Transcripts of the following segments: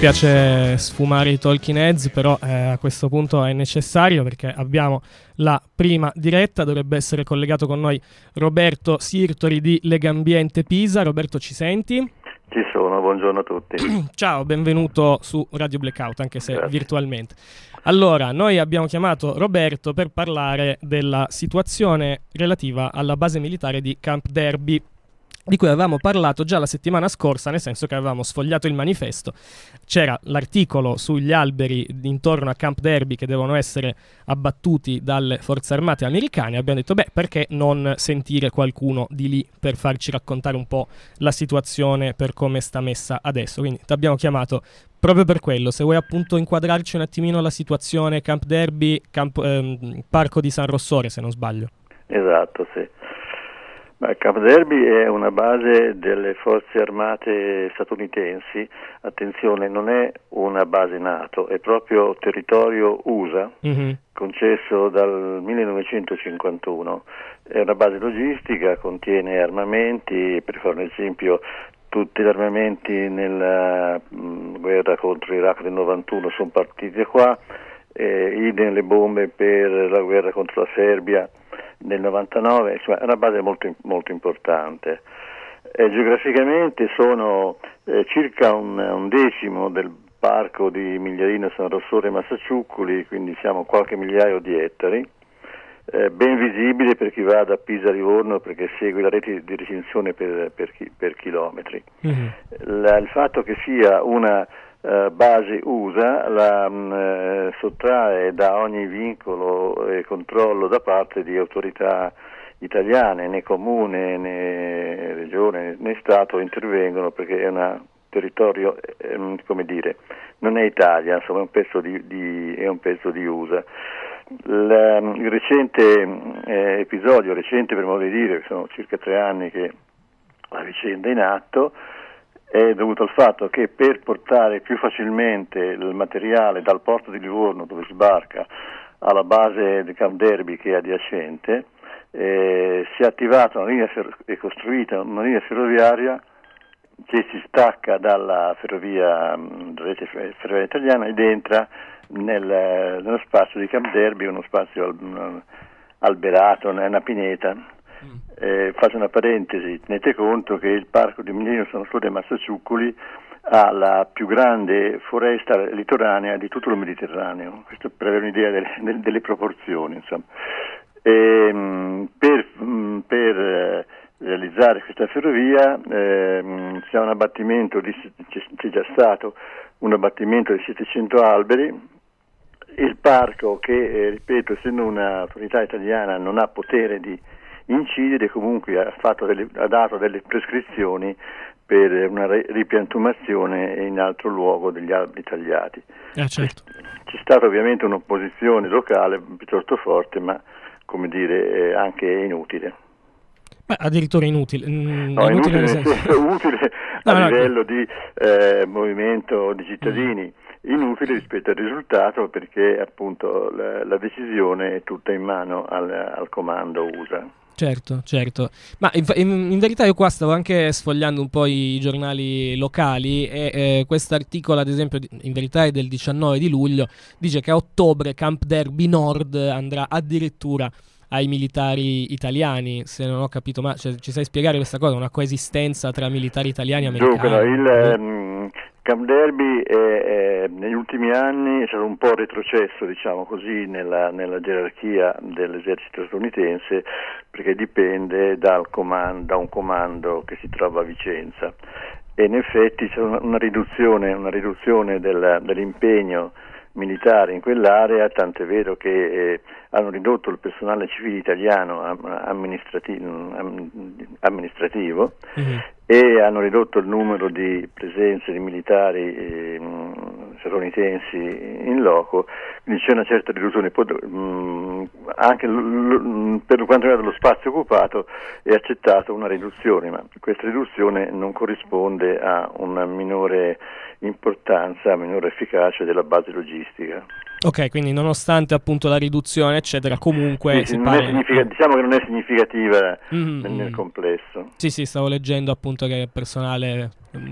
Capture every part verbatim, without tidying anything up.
dispiace sfumare i Talking Heads, però eh, a questo punto è necessario perché abbiamo la prima diretta. Dovrebbe essere collegato con noi Roberto Sirtori di Legambiente Pisa. Roberto, ci senti? Ci sono, buongiorno a tutti. Ciao, benvenuto su Radio Blackout, anche se Grazie. virtualmente. Allora, noi abbiamo chiamato Roberto per parlare della situazione relativa alla base militare di Camp Derby, di cui avevamo parlato già la settimana scorsa, nel senso che avevamo sfogliato il manifesto. C'era l'articolo sugli alberi intorno a Camp Derby che devono essere abbattuti dalle forze armate americane. Abbiamo detto, beh, perché non sentire qualcuno di lì per farci raccontare un po' la situazione per come sta messa adesso. Quindi ti abbiamo chiamato proprio per quello. Se vuoi appunto inquadrarci un attimino la situazione Camp Derby, Camp, ehm, Parco di San Rossore, se non sbaglio. Esatto, sì. Ma Camp Derby è una base delle forze armate statunitensi. Attenzione, non è una base NATO, è proprio territorio U S A, mm-hmm. concesso dal millenovecentocinquantuno. È una base logistica, contiene armamenti, per fare un esempio tutti gli armamenti nella mh, guerra contro l'Iraq del novantuno sono partiti da qua, eh, idem le bombe per la guerra contro la Serbia nel novantanove, insomma è una base molto, molto importante. Eh, geograficamente sono eh, circa un, un decimo del parco di Migliarino, San Rossore e Massaciuccoli, quindi siamo qualche migliaio di ettari, eh, ben visibile per chi va da Pisa a Livorno perché segue la rete di recinzione per, per, chi, per chilometri. Mm-hmm. La, il fatto che sia una Uh, base U S A la mh, sottrae da ogni vincolo e controllo da parte di autorità italiane, né comune né regione né Stato intervengono, perché è un territorio, ehm, come dire, non è Italia, insomma è un pezzo di, di, è un pezzo di U S A. La, il recente eh, episodio, recente per modo di dire, sono circa tre anni che la vicenda è in atto, è dovuto al fatto che per portare più facilmente il materiale dal porto di Livorno, dove sbarca, alla base di Camp Derby che è adiacente, eh, si è attivata una linea fer- è costruita una linea ferroviaria che si stacca dalla ferrovia, dalla rete ferroviaria italiana, ed entra nel, nello spazio di Camp Derby, uno spazio al, alberato, una pineta. Eh, faccio una parentesi, tenete conto che il parco di Migliarino, San Rossore e Massaciuccoli ha la più grande foresta litoranea di tutto il Mediterraneo, questo per avere un'idea delle, delle, delle proporzioni, insomma. E, mh, per, mh, per eh, realizzare questa ferrovia eh, mh, c'è un abbattimento di, c'è, c'è già stato un abbattimento di settecento alberi. Il parco, che eh, ripeto, essendo un'autorità italiana non ha potere di incidere, comunque ha, fatto delle, ha dato delle prescrizioni per una ripiantumazione in altro luogo degli alberi tagliati. Eh, certo. C'è stata ovviamente un'opposizione locale piuttosto forte, ma come dire eh, anche inutile. Beh, addirittura inutile. Mm, no, inutile, inutile nel senso, senso utile no, a no, livello no. di eh, movimento di cittadini. Mm. Inutile rispetto al risultato, perché appunto la, la decisione è tutta in mano al, al comando U S A. Certo, certo. Ma in, in, in verità io qua stavo anche sfogliando un po' i giornali locali e eh, quest'articolo, ad esempio, in verità è del diciannove di luglio, dice che a ottobre Camp Derby Nord andrà addirittura ai militari italiani, se non ho capito, ma cioè, ci sai spiegare questa cosa, una coesistenza tra militari italiani e americani? Dunque, no, il um, Camp Derby è, è, negli ultimi anni è stato un po' retrocesso, diciamo così, nella, nella gerarchia dell'esercito statunitense, perché dipende dal comando, da un comando che si trova a Vicenza, e in effetti c'è una, una riduzione, una riduzione del, dell'impegno militare in quell'area, tant'è vero che eh, hanno ridotto il personale civile italiano amministrativo, amministrativo mm-hmm. e hanno ridotto il numero di presenze di militari eh, statunitensi in loco, quindi c'è una certa riduzione. Anche l- l- per quanto riguarda lo spazio occupato è accettata una riduzione, ma questa riduzione non corrisponde a una minore importanza, minore efficacia della base logistica. Ok, quindi nonostante appunto la riduzione eccetera, comunque sì, si sì, parla... non è significa- diciamo che non è significativa Mm, nel, mm. nel complesso. Sì, sì, stavo leggendo appunto che personale,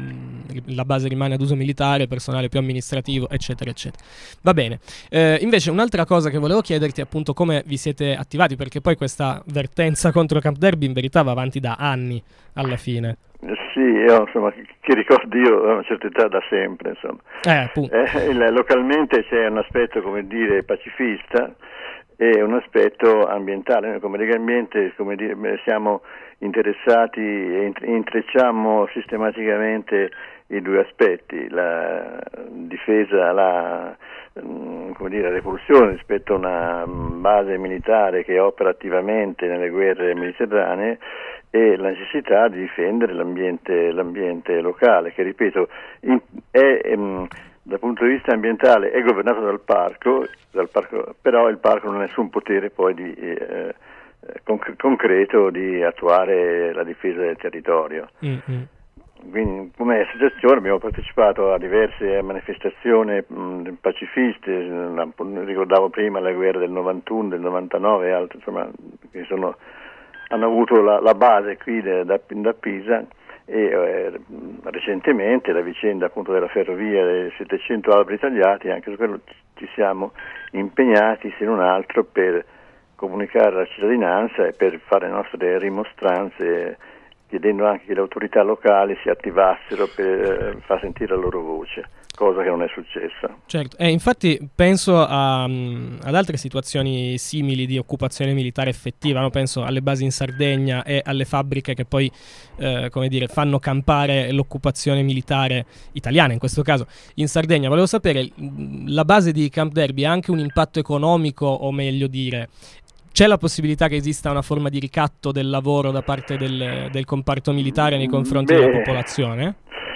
mh, la base rimane ad uso militare, personale più amministrativo, eccetera, eccetera. Va bene. Eh, invece un'altra cosa che volevo chiederti è appunto come vi siete attivati, perché poi questa vertenza contro Camp Darby in verità va avanti da anni alla fine. Sì, io, insomma, che ricordo io a una certa età da sempre, insomma. Eh, appunto. Eh, il- localmente c'è un aspetto, come dire, pacifista e un aspetto ambientale. Noi come Lega Ambiente, come dire, siamo interessati e int- intrecciamo sistematicamente i due aspetti, la difesa, la, mh, come dire, la repulsione rispetto a una base militare che opera attivamente nelle guerre mediterranee e la necessità di difendere l'ambiente, l'ambiente locale, che ripeto in, è ehm, dal punto di vista ambientale è governato dal parco, dal parco, però il parco non ha nessun potere poi di, eh, conc- concreto di attuare la difesa del territorio. Mm-hmm. Quindi come associazione abbiamo partecipato a diverse manifestazioni mh, pacifiste, ricordavo prima la guerra del novantuno, del novantanove e altre, insomma, che sono, hanno avuto la, la base qui da, da, da Pisa e eh, recentemente la vicenda appunto della ferrovia dei settecento alberi tagliati, anche su quello ci siamo impegnati se non altro per comunicare alla cittadinanza e per fare le nostre rimostranze, chiedendo anche che le autorità locali si attivassero per eh, far sentire la loro voce, cosa che non è successa. Certo, e infatti penso a, um, ad altre situazioni simili di occupazione militare effettiva, no? Penso alle basi in Sardegna e alle fabbriche che poi eh, come dire, fanno campare l'occupazione militare italiana, in questo caso in Sardegna. Volevo sapere, la base di Camp Darby ha anche un impatto economico, o meglio dire, c'è la possibilità che esista una forma di ricatto del lavoro da parte del, del comparto militare nei confronti Beh, della popolazione?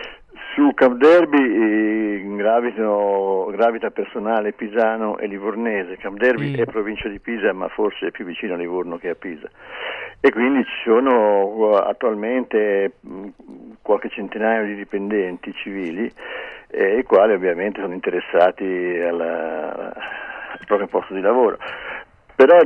Su Camp Darby eh, gravitano, gravita personale pisano e livornese. Camp Darby mm. è provincia di Pisa, ma forse è più vicino a Livorno che a Pisa. E quindi ci sono attualmente mh, qualche centinaio di dipendenti civili, eh, i quali ovviamente sono interessati alla, al proprio posto di lavoro. Però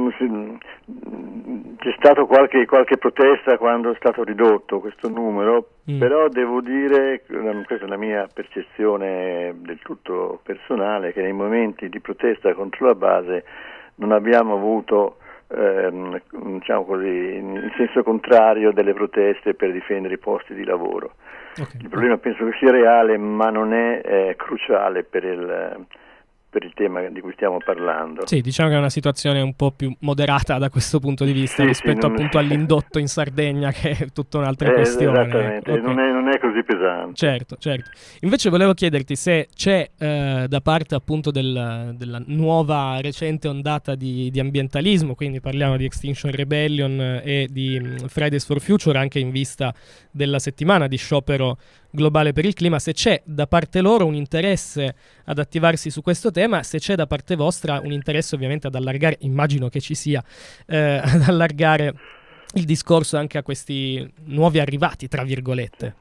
c'è stato qualche, qualche protesta quando è stato ridotto questo numero, mm. però devo dire, questa è la mia percezione del tutto personale, che nei momenti di protesta contro la base non abbiamo avuto, ehm, diciamo così, in senso contrario delle proteste per difendere i posti di lavoro. Okay. Il problema penso che sia reale, ma non è eh, cruciale per il... per il tema di cui stiamo parlando. Sì, diciamo che è una situazione un po' più moderata da questo punto di vista, sì, rispetto sì, appunto è... all'indotto in Sardegna, che è tutta un'altra eh, questione. Esattamente, okay. non, è, non è così pesante. Certo, certo. Invece volevo chiederti se c'è eh, da parte appunto del, della nuova recente ondata di, di ambientalismo, quindi parliamo di Extinction Rebellion e di Fridays for Future, anche in vista della settimana di sciopero globale per il clima, se c'è da parte loro un interesse ad attivarsi su questo tema, se c'è da parte vostra un interesse ovviamente ad allargare, immagino che ci sia, eh, ad allargare il discorso anche a questi nuovi arrivati, tra virgolette.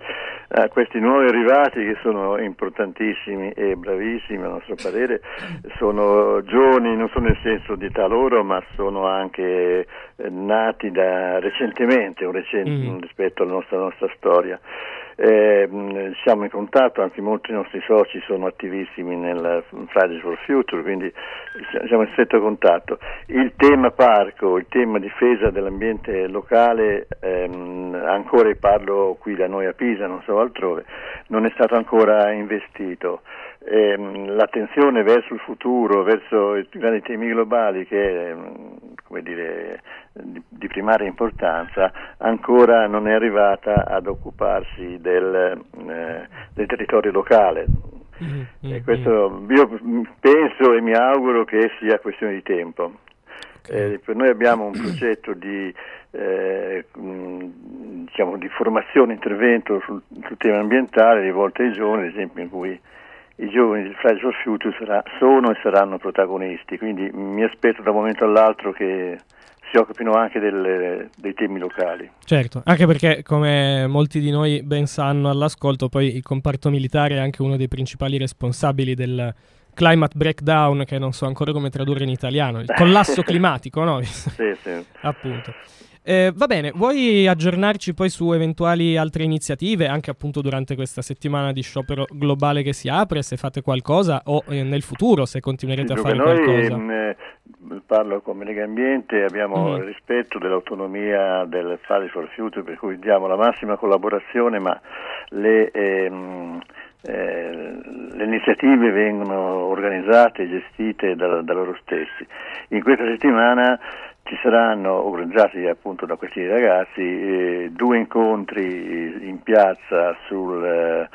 A questi nuovi arrivati, che sono importantissimi e bravissimi a nostro parere, sono giovani non solo nel senso di età loro, ma sono anche eh, nati da recentemente un recente, mm. rispetto alla nostra, nostra storia. Eh, siamo in contatto, anzi molti dei nostri soci sono attivissimi nel Fridays for Future, quindi siamo in stretto contatto. Il tema parco, il tema difesa dell'ambiente locale, ehm, ancora parlo qui da noi a Pisa, non so altrove, non è stato ancora investito. Eh, l'attenzione verso il futuro, verso i grandi temi globali, che è, come dire, di, di primaria importanza, ancora non è arrivata ad occuparsi del, eh, del territorio locale. Mm-hmm. E questo io penso e mi auguro che sia questione di tempo. Okay. Eh, per noi abbiamo un progetto di eh, mh, diciamo di formazione e intervento sul, sul tema ambientale rivolto ai giovani, ad esempio, in cui i giovani del Fridays for Future sarà, sono e saranno protagonisti, quindi mi aspetto da un momento all'altro che si occupino anche del, dei temi locali. Certo, anche perché, come molti di noi ben sanno all'ascolto, poi il comparto militare è anche uno dei principali responsabili del climate breakdown, che non so ancora come tradurre in italiano, il collasso climatico, no? Sì, sì. Appunto. Eh, va bene, vuoi aggiornarci poi su eventuali altre iniziative, anche appunto durante questa settimana di sciopero globale che si apre, se fate qualcosa o eh, nel futuro se continuerete sì, a fare noi, qualcosa? Mh, parlo come Lega Ambiente, abbiamo mm. rispetto dell'autonomia del Fridays for Future, per cui diamo la massima collaborazione, ma le, ehm, eh, le iniziative vengono organizzate e gestite da, da loro stessi. In questa settimana ci saranno organizzati appunto da questi ragazzi eh, due incontri in piazza sul, eh,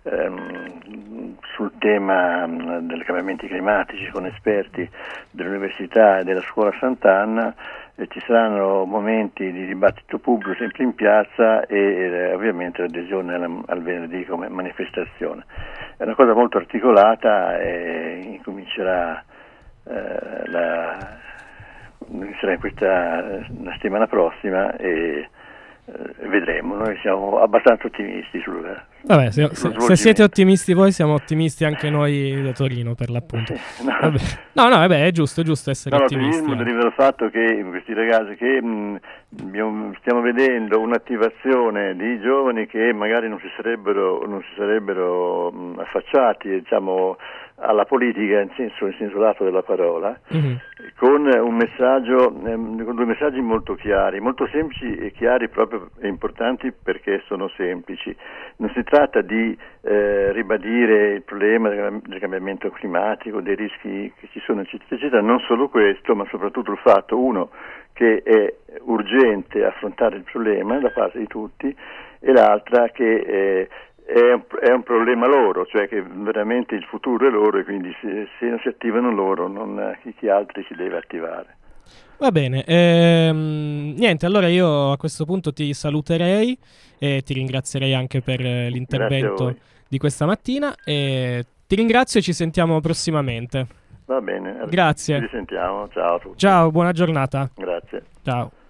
ehm, sul tema mh, dei cambiamenti climatici con esperti dell'Università e della Scuola Sant'Anna, e ci saranno momenti di dibattito pubblico sempre in piazza e eh, ovviamente l'adesione al, al venerdì come manifestazione. È una cosa molto articolata e incomincerà eh, la sarà in questa la settimana prossima e eh, vedremo. Noi siamo abbastanza ottimisti sul, vabbè, se, se, se siete ottimisti voi, siamo ottimisti anche noi da Torino, per l'appunto. Sì, no. Vabbè. no no vabbè, è giusto, è giusto essere no, ottimisti. L'ottimismo deriva dal fatto che questi ragazzi che mh, stiamo vedendo un'attivazione di giovani che magari non si sarebbero non si sarebbero mh, affacciati, diciamo, alla politica in senso, in senso lato della parola, mm-hmm. con un messaggio, ehm, con due messaggi molto chiari, molto semplici e chiari proprio e importanti perché sono semplici. Non si tratta di eh, ribadire il problema del, del cambiamento climatico, dei rischi che ci sono, eccetera, eccetera, non solo questo, ma soprattutto il fatto, uno, che è urgente affrontare il problema da parte di tutti, e l'altra che eh, È un, è un problema loro, cioè che veramente il futuro è loro, e quindi se, se non si attivano loro, non, chi, chi altri si deve attivare. Va bene, ehm, niente, allora io a questo punto ti saluterei e ti ringrazierei anche per l'intervento di questa mattina, e ti ringrazio e ci sentiamo prossimamente. Va bene, grazie. Ci risentiamo, ciao a tutti. Ciao, buona giornata. Grazie. Ciao.